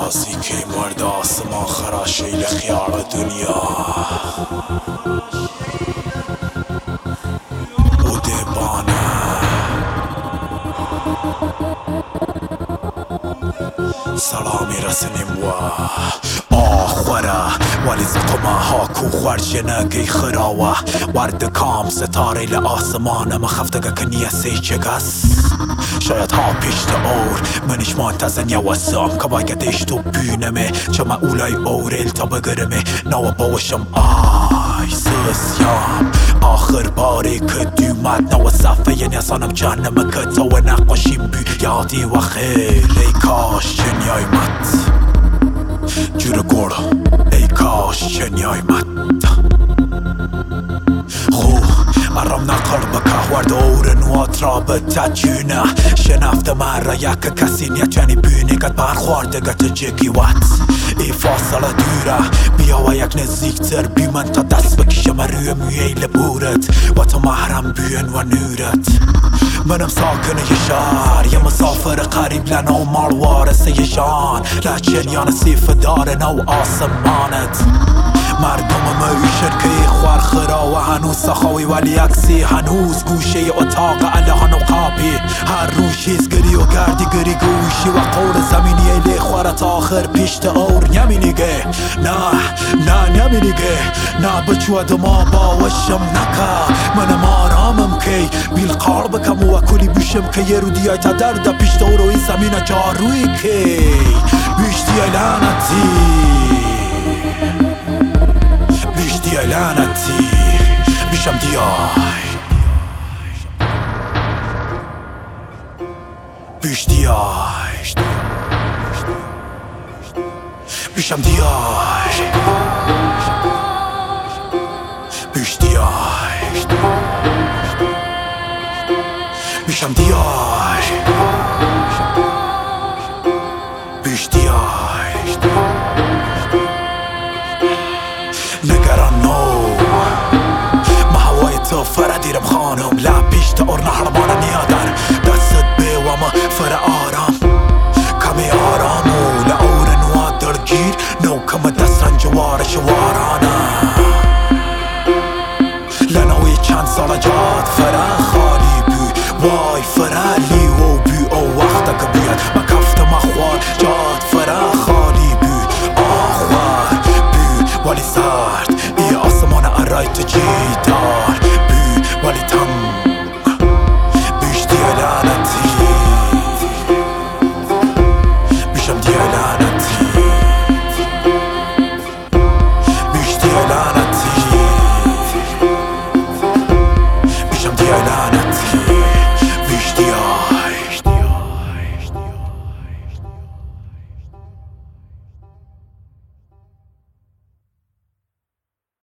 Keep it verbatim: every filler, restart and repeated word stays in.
رازی که مرد آسمان خراشیل خیال دنیا بوده بانه سلامی رسنیم و آخوره ولی زخمه ها کو خورجنه گی خراوه ورد کام ستاره لآسمان مخفتگه کنیه سی چگس شاید ها پیشت اور منش منتظن یا وسام که باید ایشتو بینمه چه ما اولای اوریل تا بگرمه نو باوشم آی سوسیام آخر باری که دیومد نو صفحه نیسانم جهنم که تو نقاشیم بی یادی و خیل ای کاش چنیای مد جور گوڑ ای کاش چنیای مد خو ارم نقر بکه ورد اور نوات را به تجونه شنفت من را یک کسی نیتونی بینی گت برخورده گت جگی وات ای فاصله دوره بیا و یک نزدیکتر بی من تا دست بکشم روی میل بورت و تو محرم بیان و نورت منم ساکن یه شهر یه مسافر قریب لنو مال وارثه شان لچنیان سیف داره نو آسمانت مردم معیشن که ای خوار خرا و هنوز سخاوی ولی اکسی هنوز گوشه اتاق الهان و قابی هر روز چیز گری و گردی گری گوشی و قول زمینی ایلی خوارت آخر پیشت اور نمینیگه نه نه نمینیگه نه بچود ما باوشم نکه منم آرامم که بیل قار بکم و کلی بیشم که یه رو دیای تا درد پیشت اور و این زمین جاروی که بیشتی لعنتی بیشتی لعنتی بیشم دیای بیشتی آی بیشم دیای بیشتی آی بیشم دیای بیشتی آی نگران نو ما هوای تو فردیرم خانم لب پیشت اور نهربانه نیادن دستت به و ما فر آرام کمی آرامو لعور نوا درگیر نو کم دست رنجوار شوارانه لنوی چند سال جاد فر خالی بی وای فرلی و بی او وقت که بیاد ما کفت مخوار جاد فر خالی بی آخوار بی ولی سرد ای آسمان ارایت جیدار